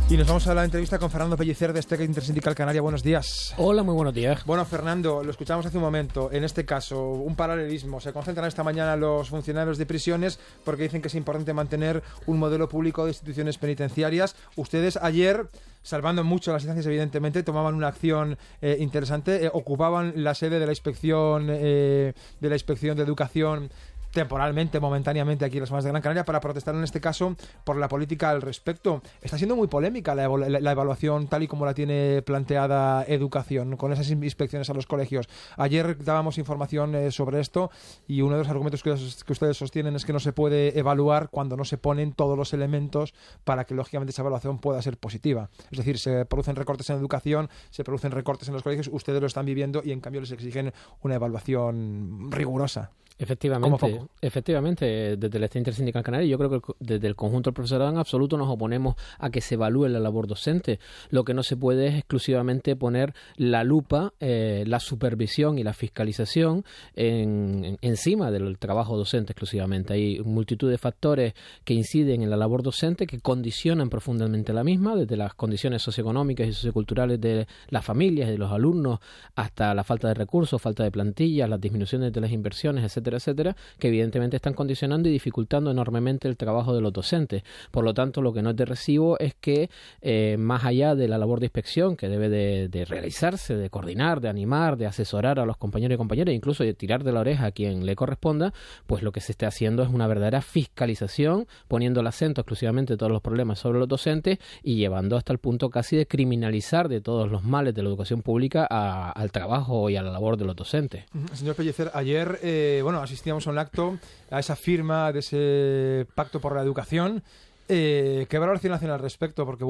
Y nos vamos a la entrevista con Fernando Pellicer de STEC Intersindical Canaria. Buenos días. Hola, muy buenos días. Bueno, Fernando, lo escuchamos hace un momento. En este caso, un paralelismo. Se concentran esta mañana los funcionarios de prisiones porque dicen que es importante mantener un modelo público de instituciones penitenciarias. Ustedes ayer, salvando mucho las distancias, evidentemente, tomaban una acción interesante. Ocupaban la sede de la Inspección de Educación temporalmente, momentáneamente aquí en las Palmas de Gran Canaria para protestar en este caso por la política al respecto. Está siendo muy polémica la evaluación tal y como la tiene planteada Educación con esas inspecciones a los colegios. Ayer dábamos información sobre esto y uno de los argumentos que ustedes sostienen es que no se puede evaluar cuando no se ponen todos los elementos para que lógicamente esa evaluación pueda ser positiva. Es decir, se producen recortes en educación, se producen recortes en los colegios, ustedes lo están viviendo y en cambio les exigen una evaluación rigurosa. Efectivamente, desde el STEC Intersindical Canaria, yo creo que desde el conjunto del profesorado en absoluto nos oponemos a que se evalúe la labor docente. Lo que no se puede es exclusivamente poner la lupa, la supervisión y la fiscalización encima del trabajo docente exclusivamente. Hay multitud de factores que inciden en la labor docente, que condicionan profundamente la misma, desde las condiciones socioeconómicas y socioculturales de las familias y de los alumnos, hasta la falta de recursos, falta de plantillas, las disminuciones de las inversiones, etcétera, que evidentemente están condicionando y dificultando enormemente el trabajo de los docentes. Por lo tanto, lo que no es de recibo es que, más allá de la labor de inspección que debe de realizarse, de coordinar, de animar, de asesorar a los compañeros y compañeras, incluso de tirar de la oreja a quien le corresponda, pues lo que se esté haciendo es una verdadera fiscalización, poniendo el acento exclusivamente de todos los problemas sobre los docentes y llevando hasta el punto casi de criminalizar de todos los males de la educación pública al trabajo y a la labor de los docentes. Señor Pellicer, ayer asistíamos a un acto, a esa firma de ese pacto por la educación. ¿Qué valoración hacen al respecto? Porque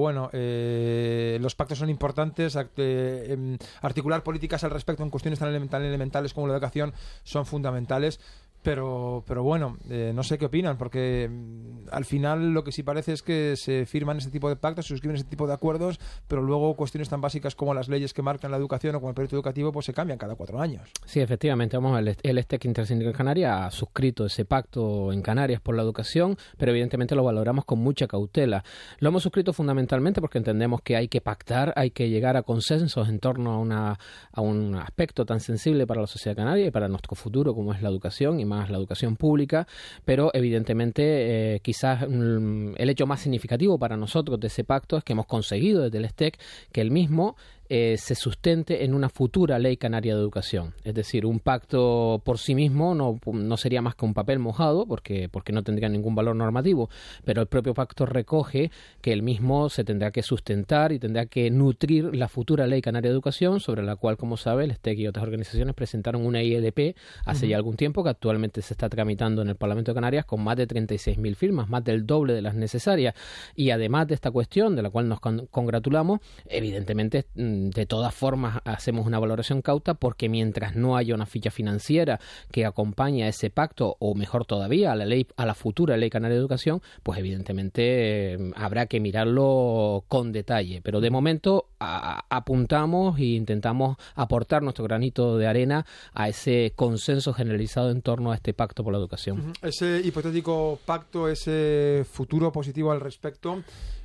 los pactos son importantes, articular políticas al respecto en cuestiones tan elementales como la educación son fundamentales. Pero no sé qué opinan, porque al final lo que sí parece es que se firman este tipo de pactos, se suscriben este tipo de acuerdos, pero luego cuestiones tan básicas como las leyes que marcan la educación o como el proyecto educativo pues se cambian cada 4 años. Sí, efectivamente, el STEC Intersindical Canaria ha suscrito ese pacto en Canarias por la educación, pero evidentemente lo valoramos con mucha cautela. Lo hemos suscrito fundamentalmente porque entendemos que hay que pactar, hay que llegar a consensos en torno a un aspecto tan sensible para la sociedad canaria y para nuestro futuro como es la educación y más la educación pública, pero evidentemente quizás el hecho más significativo para nosotros de ese pacto es que hemos conseguido desde el STEC que el mismo se sustente en una futura ley canaria de educación. Es decir, un pacto por sí mismo no sería más que un papel mojado porque no tendría ningún valor normativo, pero el propio pacto recoge que el mismo se tendrá que sustentar y tendrá que nutrir la futura ley canaria de educación, sobre la cual, como sabe, el STEC y otras organizaciones presentaron una ILP hace ya algún tiempo, que actualmente se está tramitando en el Parlamento de Canarias con más de 36.000 firmas, más del doble de las necesarias. Y además de esta cuestión, de la cual nos congratulamos, evidentemente de todas formas hacemos una valoración cauta, porque mientras no haya una ficha financiera que acompañe a ese pacto, o mejor todavía a la futura ley canaria de educación, pues evidentemente habrá que mirarlo con detalle, pero de momento apuntamos e intentamos aportar nuestro granito de arena a ese consenso generalizado en torno a este pacto por la educación. Ese hipotético pacto, ese futuro positivo al respecto,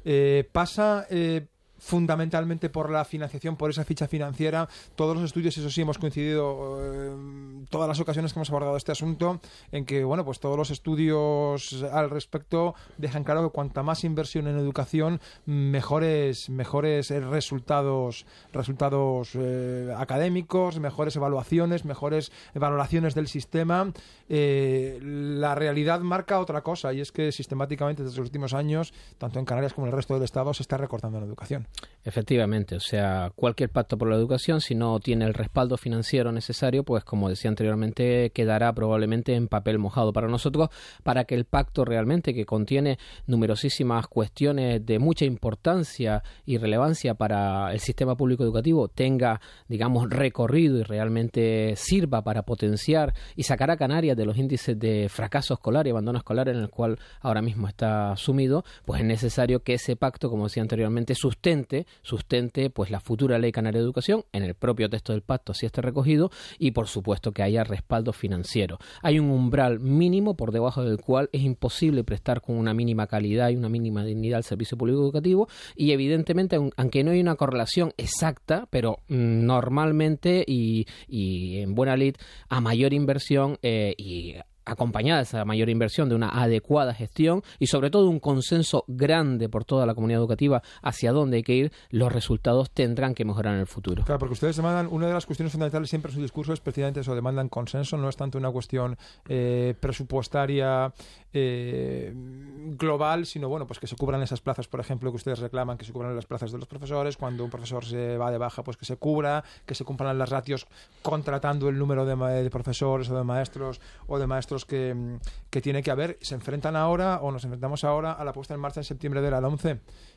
pasa fundamentalmente por la financiación, por esa ficha financiera. Todos los estudios, eso sí, hemos coincidido todas las ocasiones que hemos abordado este asunto, en que pues todos los estudios al respecto dejan claro que cuanta más inversión en educación, mejores resultados académicos, mejores evaluaciones, mejores valoraciones del sistema. La realidad marca otra cosa, y es que sistemáticamente desde los últimos años, tanto en Canarias como en el resto del Estado, se está recortando en educación. Efectivamente, o sea, cualquier pacto por la educación, si no tiene el respaldo financiero necesario, pues como decía anteriormente, quedará probablemente en papel mojado. Para nosotros, para que el pacto realmente, que contiene numerosísimas cuestiones de mucha importancia y relevancia para el sistema público educativo, tenga, digamos, recorrido y realmente sirva para potenciar y sacar a Canarias de los índices de fracaso escolar y abandono escolar en el cual ahora mismo está sumido, pues es necesario que ese pacto, como decía anteriormente, sustente realmente sustente pues la futura Ley Canaria de Educación, en el propio texto del pacto así esté recogido, y por supuesto que haya respaldo financiero. Hay un umbral mínimo por debajo del cual es imposible prestar con una mínima calidad y una mínima dignidad al servicio público educativo, y evidentemente, aunque no hay una correlación exacta, pero normalmente y en buena lid, a mayor inversión y acompañada de esa mayor inversión de una adecuada gestión y sobre todo un consenso grande por toda la comunidad educativa hacia dónde hay que ir, los resultados tendrán que mejorar en el futuro. Claro, porque ustedes demandan, una de las cuestiones fundamentales siempre en su discurso es precisamente eso, demandan consenso, no es tanto una cuestión presupuestaria global, sino bueno, pues que se cubran esas plazas, por ejemplo, que ustedes reclaman, que se cubran las plazas de los profesores, cuando un profesor se va de baja, pues que se cubra, que se cumplan las ratios contratando el número de profesores o de maestros que tiene que haber. Se enfrentan ahora, o nos enfrentamos ahora, a la puesta en marcha en septiembre de la LOMCE.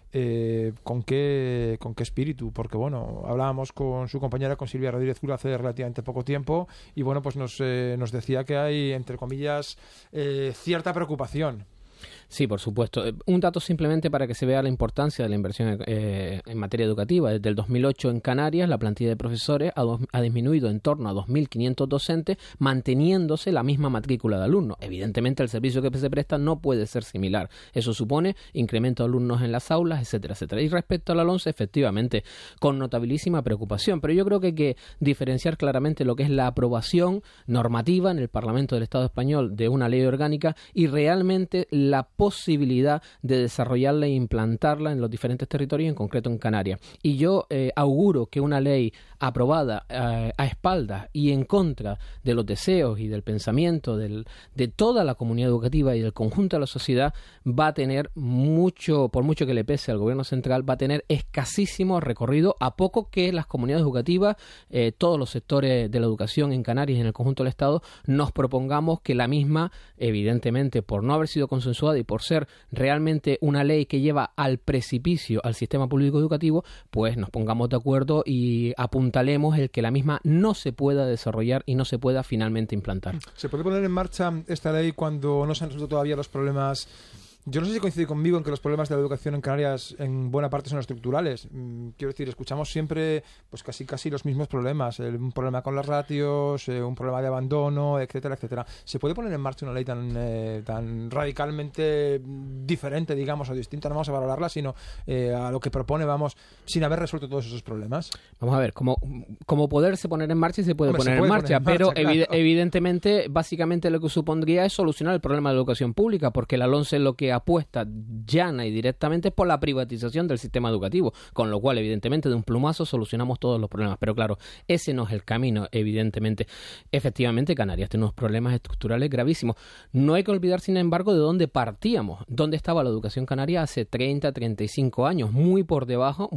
¿Con qué espíritu? Porque bueno, hablábamos con su compañera, con Silvia Rodríguez Gula, hace relativamente poco tiempo, y bueno, pues nos decía que hay, entre comillas, cierta preocupación. Sí, por supuesto. Un dato simplemente para que se vea la importancia de la inversión en materia educativa. Desde el 2008 en Canarias la plantilla de profesores ha disminuido en torno a 2.500 docentes, manteniéndose la misma matrícula de alumnos. Evidentemente el servicio que se presta no puede ser similar. Eso supone incremento de alumnos en las aulas, etcétera, etcétera. Y respecto a la LOMCE, efectivamente, con notabilísima preocupación. Pero yo creo que hay que diferenciar claramente lo que es la aprobación normativa en el Parlamento del Estado español de una ley orgánica y realmente la posibilidad de desarrollarla e implantarla en los diferentes territorios, en concreto en Canarias. Y yo auguro que una ley aprobada a espaldas y en contra de los deseos y del pensamiento de toda la comunidad educativa y del conjunto de la sociedad va a tener mucho, por mucho que le pese al gobierno central, va a tener escasísimo recorrido, a poco que las comunidades educativas, todos los sectores de la educación en Canarias y en el conjunto del Estado, nos propongamos que la misma, evidentemente, por no haber sido consensuada y por ser realmente una ley que lleva al precipicio al sistema público educativo, pues nos pongamos de acuerdo y apuntalemos el que la misma no se pueda desarrollar y no se pueda finalmente implantar. ¿Se puede poner en marcha esta ley cuando no se han resuelto todavía los problemas? Yo no sé si coincide conmigo en que los problemas de la educación en Canarias en buena parte son estructurales. Quiero decir, escuchamos siempre pues casi los mismos problemas. Un problema con las ratios, un problema de abandono, etcétera, etcétera. ¿Se puede poner en marcha una ley tan radicalmente diferente, digamos, o distinta? No vamos a valorarla, sino a lo que propone, vamos, sin haber resuelto todos esos problemas. Vamos a ver, como poderse poner en marcha y se puede poner en marcha, pero claro. Evidentemente, básicamente lo que supondría es solucionar el problema de la educación pública, porque la LOMCE lo que apuesta llana y directamente por la privatización del sistema educativo, con lo cual evidentemente de un plumazo solucionamos todos los problemas, pero claro, ese no es el camino, evidentemente. Efectivamente Canarias tiene unos problemas estructurales gravísimos. No hay que olvidar, sin embargo, de dónde partíamos, dónde estaba la educación canaria hace 30, 35 años, muy por debajo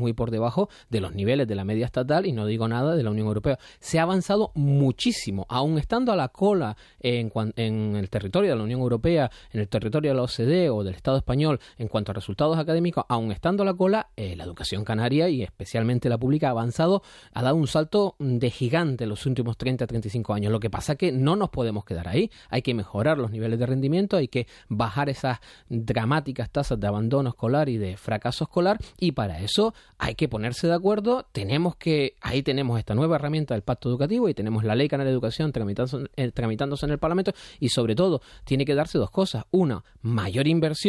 de los niveles de la media estatal, y no digo nada de la Unión Europea. Se ha avanzado muchísimo, aún estando a la cola en el territorio de la Unión Europea, en el territorio de la OCDE o del Estado español en cuanto a resultados académicos, aún estando a la cola, la educación canaria y especialmente la pública ha avanzado, ha dado un salto de gigante en los últimos 30, 35 años. Lo que pasa es que no nos podemos quedar ahí, hay que mejorar los niveles de rendimiento, hay que bajar esas dramáticas tasas de abandono escolar y de fracaso escolar, y para eso hay que ponerse de acuerdo. Ahí tenemos esta nueva herramienta del Pacto Educativo y tenemos la Ley Canaria de Educación tramitándose en el Parlamento, y sobre todo tiene que darse dos cosas: una, mayor inversión,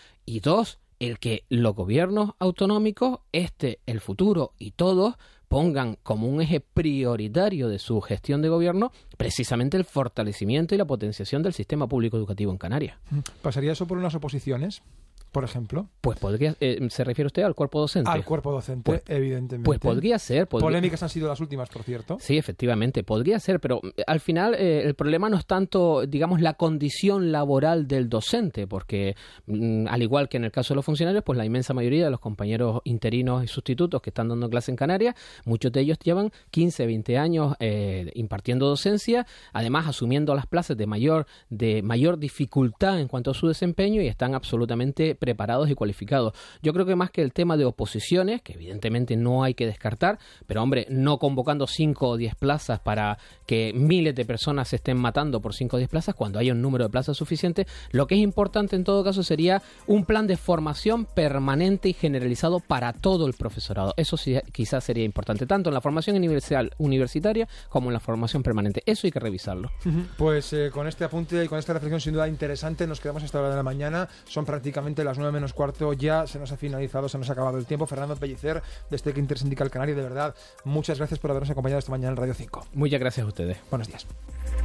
y dos, el que los gobiernos autonómicos, el futuro y todos pongan como un eje prioritario de su gestión de gobierno precisamente el fortalecimiento y la potenciación del sistema público educativo en Canarias. ¿Pasaría eso por unas oposiciones, por ejemplo? Pues podría, ¿se refiere usted al cuerpo docente? Al cuerpo docente, pues, evidentemente. Pues podría ser. Polémicas han sido las últimas, por cierto. Sí, efectivamente, podría ser, pero al final el problema no es tanto, digamos, la condición laboral del docente, porque al igual que en el caso de los funcionarios, pues la inmensa mayoría de los compañeros interinos y sustitutos que están dando clase en Canarias, muchos de ellos llevan 15, 20 años impartiendo docencia, además asumiendo las plazas de mayor dificultad en cuanto a su desempeño, y están absolutamente preparados y cualificados. Yo creo que más que el tema de oposiciones, que evidentemente no hay que descartar, pero hombre, no convocando 5 o 10 plazas para que miles de personas se estén matando por 5 o 10 plazas cuando haya un número de plazas suficiente. Lo que es importante en todo caso sería un plan de formación permanente y generalizado para todo el profesorado. Eso sí, quizás sería importante, tanto en la formación universitaria como en la formación permanente. Eso hay que revisarlo. Pues con este apunte y con esta reflexión sin duda interesante, nos quedamos a esta hora de la mañana. Son prácticamente las 9 menos cuarto. Ya se nos ha finalizado, se nos ha acabado el tiempo. Fernando Pellicer, de este Intersindical Canario, de verdad, muchas gracias por habernos acompañado esta mañana en Radio 5. Muchas gracias a ustedes. Buenos días.